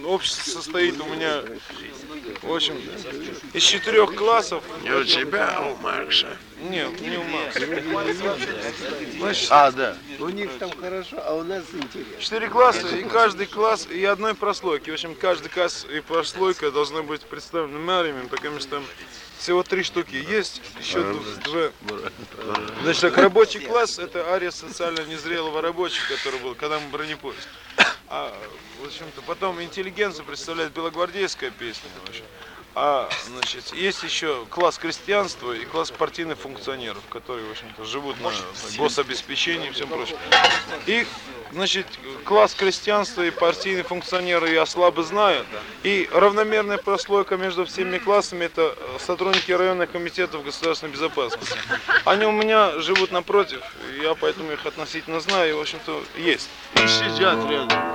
Общество состоит у меня, в общем, из 4 классов. Не у тебя, а у Маркса? Нет, не у Маркса. Значит, Да. У них там хорошо, а у нас интересно. 4 класса, и каждый класс и одной прослойки. В общем, каждый класс и прослойка должны быть представлены ариями, потому что там всего 3 штуки есть, еще 2. Значит, так, рабочий класс — это ария социально незрелого рабочего, который был, когда мы бронепоезд. А, в общем-то, потом интеллигенцию представляет белогвардейская песня. Значит, есть еще класс крестьянства и класс партийных функционеров, которые, в общем-то, живут на гособеспечении и всем прочем. И, значит, класс крестьянства и партийные функционеры я слабо знаю. И равномерная прослойка между всеми классами — это сотрудники районных комитетов государственной безопасности. Они у меня живут напротив, и я поэтому их относительно знаю, и, в общем-то, есть. И сидят рядом.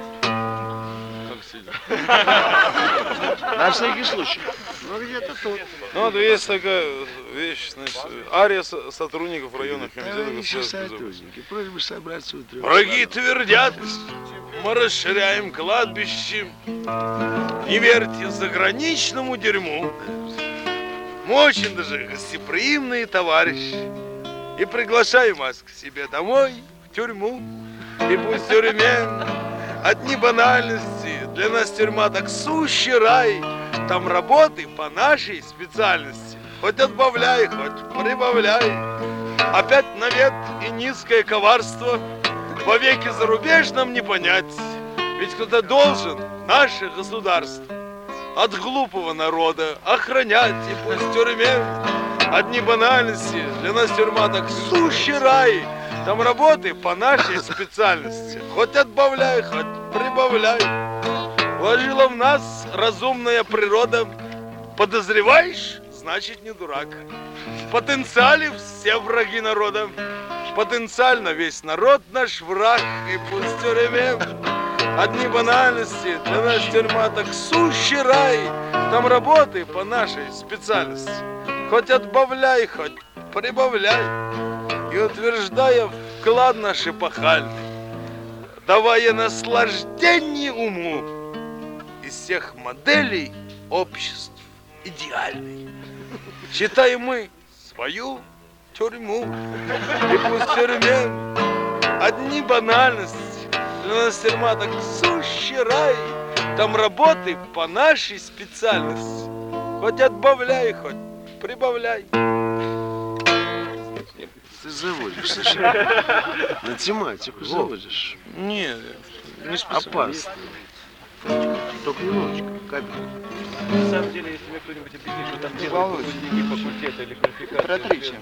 На всякий случай. Ну где-то тут. Ну, вот есть такая вещь, значит, ария сотрудников районных комитетов государственной безопасности. Просьба собраться утром. Враги твердят, мы расширяем кладбище. Не верьте заграничному дерьму. Мы очень даже гостеприимные товарищи. И приглашаем вас к себе домой, в тюрьму. И пусть в тюрьме одни банальности. Для нас тюрьма так сущий рай. Там работы по нашей специальности. Хоть отбавляй, хоть прибавляй. Опять навет и низкое коварство. Вовеки зарубежным не понять. Ведь кто-то должен наше государство от глупого народа охранять. И пусть в тюрьме одни банальности. Для нас тюрьма так сущий рай. Там работы по нашей специальности. Хоть отбавляй, хоть прибавляй. Вложила в нас разумная природа. Подозреваешь, значит не дурак. В потенциале все враги народа. Потенциально весь народ наш враг. И пусть в тюрьме одни банальности. Для нас тюрьма так сущий рай. Там работы по нашей специальности. Хоть отбавляй, хоть прибавляй. И утверждая вклад наш эпохальный, давая наслаждение уму, из всех моделей обществ идеальной считаем мы свою тюрьму. И пусть в тюрьме одни банальности. Для нас тюрьма так сущий рай. Там работы по нашей специальности. Хоть отбавляй, хоть прибавляй. Ты заводишь, слушай. На тематику заводишь. Нет, не специально. Опасно. Только немножечко, капельку. На самом деле, если мне кто-нибудь объяснит, что там делают выпускники факультета или квалификации...